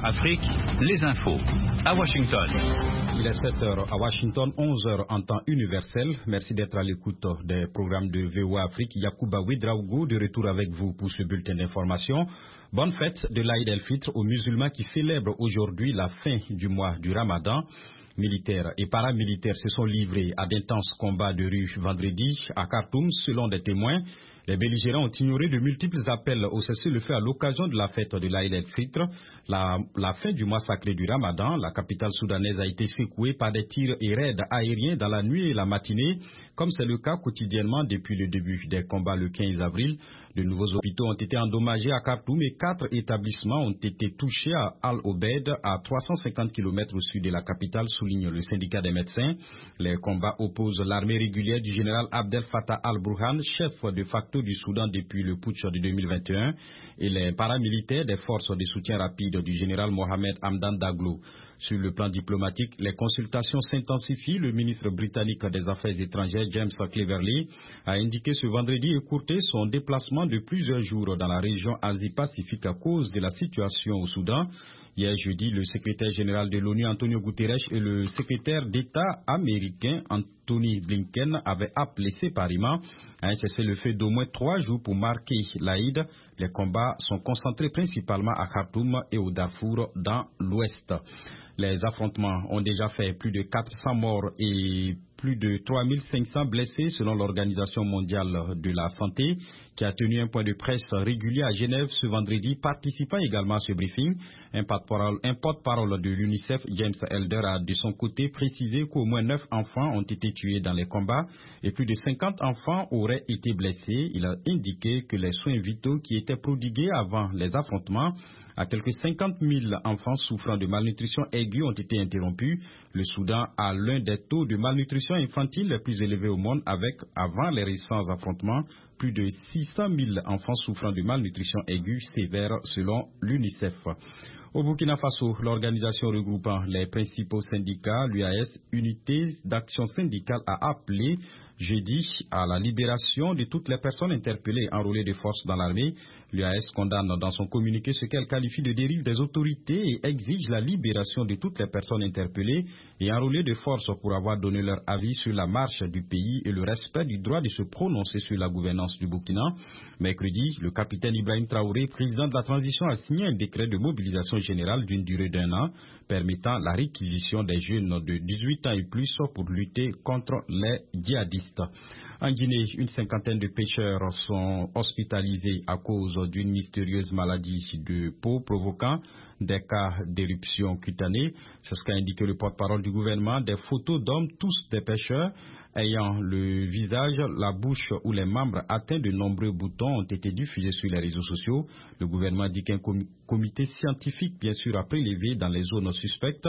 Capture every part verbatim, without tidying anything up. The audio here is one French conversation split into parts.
Afrique, les infos. À Washington. Il est sept heures à Washington, onze heures en temps universel. Merci d'être à l'écoute des programmes de V O A Afrique. Yacouba Ouedraogo de retour avec vous pour ce bulletin d'information. Bonne fête de l'Aïd el-Fitr aux musulmans qui célèbrent aujourd'hui la fin du mois du Ramadan. Militaires et paramilitaires se sont livrés à d'intenses combats de rue vendredi à Khartoum, selon des témoins. Les belligérants ont ignoré de multiples appels au cessez-le-feu à l'occasion de la fête de l'Aïd el-Fitr. La, la fin du mois sacré du Ramadan, la capitale soudanaise a été secouée par des tirs et raids aériens dans la nuit et la matinée, comme c'est le cas quotidiennement depuis le début des combats le quinze avril. De nouveaux hôpitaux ont été endommagés à Khartoum et quatre établissements ont été touchés à Al-Obeid, à trois cent cinquante kilomètres au sud de la capitale, souligne le syndicat des médecins. Les combats opposent l'armée régulière du général Abdel Fattah al-Burhan, chef de facto du Soudan depuis le putsch de deux mille vingt et un, et les paramilitaires des forces de soutien rapide du général Mohamed Hamdan Daglo. Sur le plan diplomatique, les consultations s'intensifient. Le ministre britannique des Affaires étrangères, James Cleverly, a indiqué ce vendredi écourter son déplacement de plusieurs jours dans la région Asie-Pacifique à cause de la situation au Soudan. Hier jeudi, le secrétaire général de l'ONU, Antonio Guterres, et le secrétaire d'État américain, Anthony Blinken, avaient appelé séparément à un cessez-le-feu d'au moins trois jours pour marquer l'Aïd. Les combats sont concentrés principalement à Khartoum et au Darfour dans l'Ouest. Les affrontements ont déjà fait plus de quatre cents morts et plus de trois mille cinq cents blessés selon l'Organisation mondiale de la santé, qui a tenu un point de presse régulier à Genève ce vendredi. Participant également à ce briefing, un porte-parole, un porte-parole de l'UNICEF, James Elder, a de son côté précisé qu'au moins neuf enfants ont été tués dans les combats et plus de cinquante enfants auraient été blessés. Il a indiqué que les soins vitaux qui étaient prodigués avant les affrontements à quelques cinquante mille enfants souffrant de malnutrition aiguë ont été interrompus. Le Soudan a l'un des taux de malnutrition infantile les plus élevés au monde, avec, avant les récents affrontements, plus de six cent mille enfants souffrant de malnutrition aiguë sévère selon l'UNICEF. Au Burkina Faso, l'organisation regroupant les principaux syndicats, l'U A S, Unité d'action syndicale, a appelé jeudi à la libération de toutes les personnes interpellées et enrôlées de force dans l'armée. L'U A S condamne dans son communiqué ce qu'elle qualifie de dérive des autorités et exige la libération de toutes les personnes interpellées et enrôlées de force pour avoir donné leur avis sur la marche du pays et le respect du droit de se prononcer sur la gouvernance du Burkina. Mercredi, le capitaine Ibrahim Traoré, président de la transition, a signé un décret de mobilisation générale d'une durée d'un an permettant la réquisition des jeunes de dix-huit ans et plus pour lutter contre les djihadistes. En Guinée, une cinquantaine de pêcheurs sont hospitalisés à cause d'une mystérieuse maladie de peau provoquant des cas d'éruption cutanée. C'est ce qu'a indiqué le porte-parole du gouvernement. Des photos d'hommes, tous des pêcheurs, ayant le visage, la bouche ou les membres atteints de nombreux boutons ont été diffusés sur les réseaux sociaux. Le gouvernement dit qu'un comité scientifique, bien sûr, a prélevé dans les zones suspectes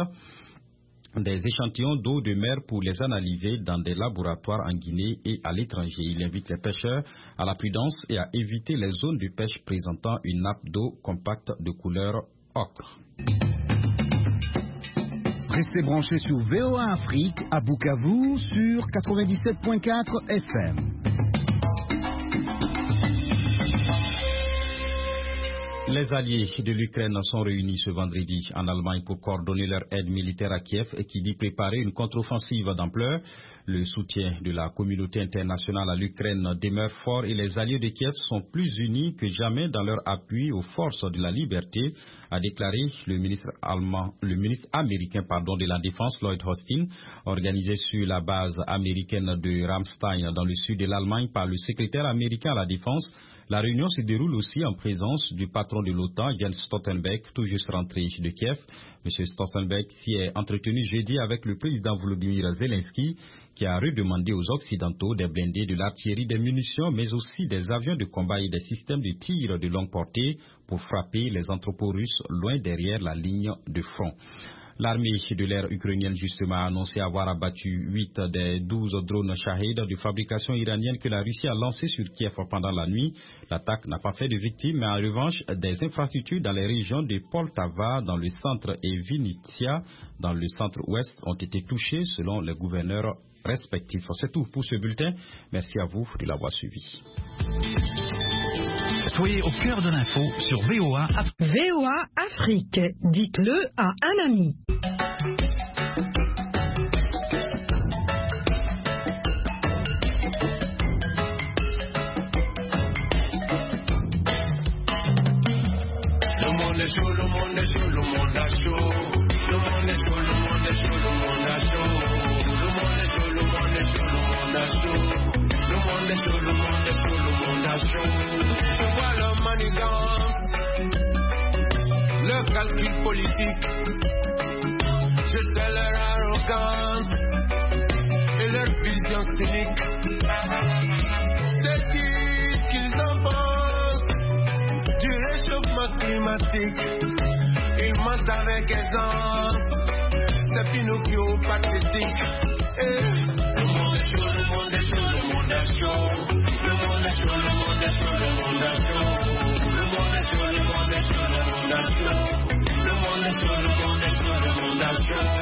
des échantillons d'eau de mer pour les analyser dans des laboratoires en Guinée et à l'étranger. Il invite les pêcheurs à la prudence et à éviter les zones de pêche présentant une nappe d'eau compacte de couleur ocre. Restez branchés sur V O A Afrique à Bukavu sur quatre-vingt-dix-sept point quatre F M. Les alliés de l'Ukraine sont réunis ce vendredi en Allemagne pour coordonner leur aide militaire à Kiev et qui dit préparer une contre-offensive d'ampleur. Le soutien de la communauté internationale à l'Ukraine demeure fort et les alliés de Kiev sont plus unis que jamais dans leur appui aux forces de la liberté, a déclaré le ministre allemand, le ministre américain pardon, de la Défense, Lloyd Austin, organisé sur la base américaine de Ramstein dans le sud de l'Allemagne par le secrétaire américain à la Défense. La réunion se déroule aussi en présence du patron de l'OTAN, Jens Stoltenberg, tout juste rentré de Kiev. M. Stoltenberg s'y est entretenu jeudi avec le président Volodymyr Zelensky, qui a redemandé aux Occidentaux des blindés, de l'artillerie, des munitions, mais aussi des avions de combat et des systèmes de tir de longue portée pour frapper les entrepôts russes loin derrière la ligne de front. L'armée de l'air ukrainienne, justement, a annoncé avoir abattu huit des douze drones Shahed de fabrication iranienne que la Russie a lancés sur Kiev pendant la nuit. L'attaque n'a pas fait de victimes, mais en revanche, des infrastructures dans les régions de Poltava, dans le centre, et Vinnytsia, dans le centre-ouest, ont été touchées, selon les gouverneurs respectifs. C'est tout pour ce bulletin. Merci à vous de l'avoir suivi. Soyez au cœur de l'info sur V O A Afrique. V O A Afrique, dites-le à un ami. Le monde est chaud, le monde est chaud, le monde est chaud. Le monde est chaud, le monde est chaud, le monde est chaud. Le monde est chaud, le monde est chaud, le monde est chaud. Le monde est chaud, le monde est chaud, le monde est chaud. Je vois leur manigance, leur calcul politique. Je sais leur arrogance et leur vision cynique. C'est qui qu'ils en pensent du réchauffement climatique? Ils mentent avec aisance. C'est Pinocchio pathétique. Eh. Le monde est chaud, le monde est chaud, le monde est chaud. Le monde est chaud, le monde est chaud, le monde est chaud. Le monde est chaud, le monde est chaud, le monde est chaud. Le monde est chaud, le monde est chaud, le monde est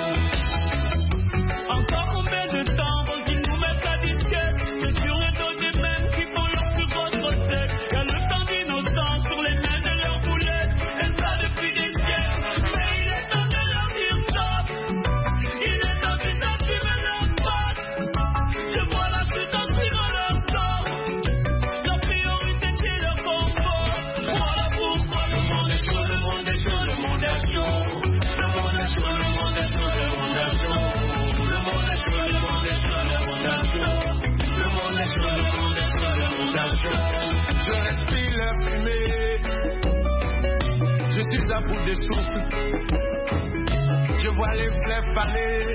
chaud. Encore combien de temps vont-ils nous mettre à disquette? C'est sur les dos des mêmes qui font leur plus grosse recette. Y'a le temps d'innocence sur les mains de leurs boulettes. Et ça depuis des siècles. Mais il est temps de leur dire stop. Il est temps qu'ils assument leur patte. Je vois la chute en tirant leur sort. Leur priorité c'est leur confort. Voilà pourquoi le monde est chaud, le monde est chaud, le monde est chaud. Le monde est chaud, le monde est chaud, le monde est chaud. Le monde est chaud, le monde est chaud, le monde est chaud. Le monde est chaud, le monde est chaud, le monde est chaud. Je respire la fumée. Je suis à bout de souffle. Je vois les fleurs faner.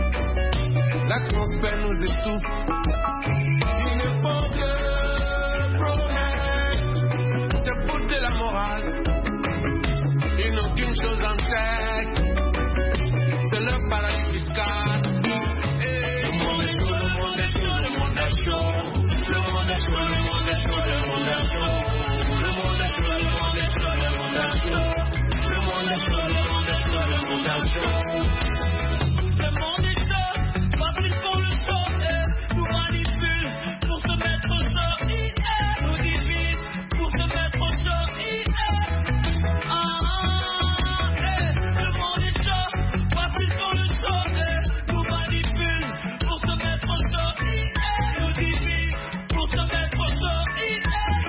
L'atmosphère nous étouffe. Ils ne font que promettre de foutre la morale. Ils n'ont qu'une chose en tête, c'est leur paradis fiscal. Et le monde est chaud, le monde est chaud, le monde est chaud. Le monde est chaud, le monde est chaud, le monde est chaud. Le monde est chaud, le monde est chaud, le monde est chaud. Le monde est chaud, le monde est chaud, le monde est chaud. Le monde est chaud, parce qu'ils font le show, eh, nous manipulent pour se mettre au show, eh, nous divisent pour se mettre au show, eh, ah, ah, eh, le monde est chaud, parce qu'ils font le show, eh, nous manipulent pour se mettre au show, eh, nous divisent pour se mettre au show, eh,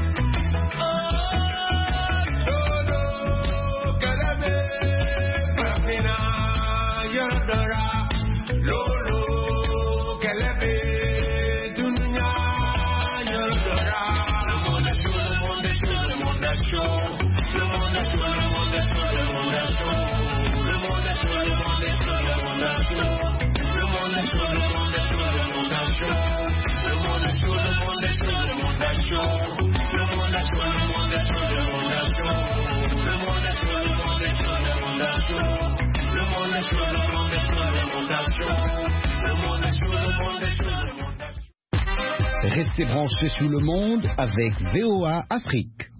oh, Lolo, Calame, Parafina, Yadora. Lolo, Calebe, Dunia, Yodora. Le monde est chaud, le monde est chaud, le monde est chaud. Le monde est chaud, le monde est chaud, le monde est chaud. Le monde est chaud, le monde est chaud, le monde est chaud. Le monde est chaud, le monde est chaud, le monde est chaud. Le monde est chaud, le monde est chaud, le monde est chaud. Le monde est chaud, le monde est chaud, le monde est chaud. Le monde est chaud, le monde est chaud, le monde est chaud. Le monde est chaud, le monde est chaud, le monde est chaud. Le monde est chaud, le monde est chaud, le monde est chaud. Restez branchés sur le monde avec V O A Afrique.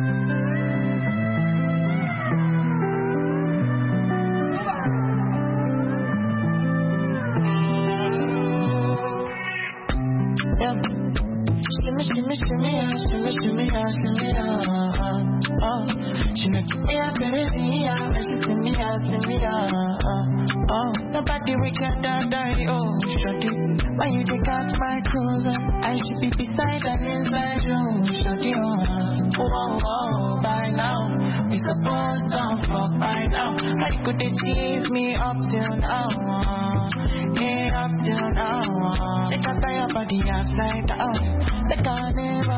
Shimmy, shimmy, shimmy, ah, shimmy, shimmy, ah, shimmy, ah, ah, ah. She make me a baby, ah, when she see me, ah, see me, ah, ah, ah. Nobody we can die, oh, shawty. When you take out my cruiser, I should be beside and inside you, shawty, oh, oh, oh, by now. We supposed to fuck by now. How could they tease me up till now? Yeah, up till now. They can tie your body upside down. They can't even